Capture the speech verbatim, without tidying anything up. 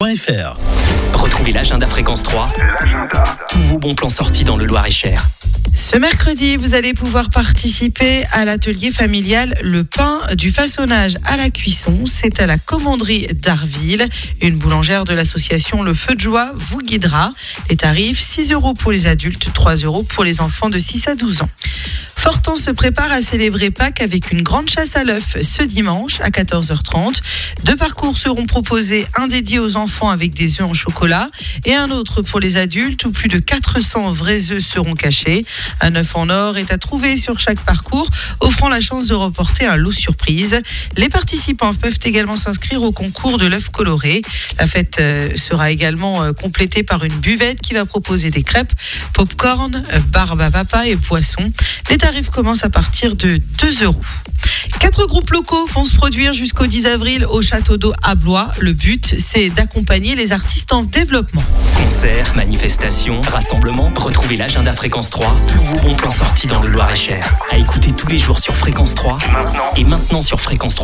point f r. Retrouvez l'agenda Fréquence trois. L'agenda. Tous vos bons plans sortis dans le Loir-et-Cher. Ce mercredi, vous allez pouvoir participer à l'atelier familial Le pain du façonnage à la cuisson. C'est à la commanderie d'Arville. Une boulangère de l'association Le Feu de Joie vous guidera. Les tarifs, six euros pour les adultes, trois euros pour les enfants de six à douze ans. Fortan se prépare à célébrer Pâques avec une grande chasse à l'œuf ce dimanche à quatorze heures trente. Deux parcours seront proposés, un dédié aux enfants avec des œufs en chocolat et un autre pour les adultes où plus de quatre cents vrais œufs seront cachés. Un œuf en or est à trouver sur chaque parcours, offrant la chance de remporter un lot surprise. Les participants peuvent également s'inscrire au concours de l'œuf coloré. La fête sera également complétée par une buvette qui va proposer des crêpes, pop-corn, barbe à papa et poissons. Les tarifs commencent à partir de deux euros. Quatre groupes locaux vont se produire jusqu'au dix avril au Château d'Eau à Blois. Le but, c'est d'accompagner les artistes en développement. Concerts, manifestations, rassemblements. Retrouvez l'agenda Fréquence trois. Tous vos bons plans sortis dans le Loir-et-Cher. À écouter tous les jours sur Fréquence trois. Maintenant. Et maintenant sur Fréquence trois.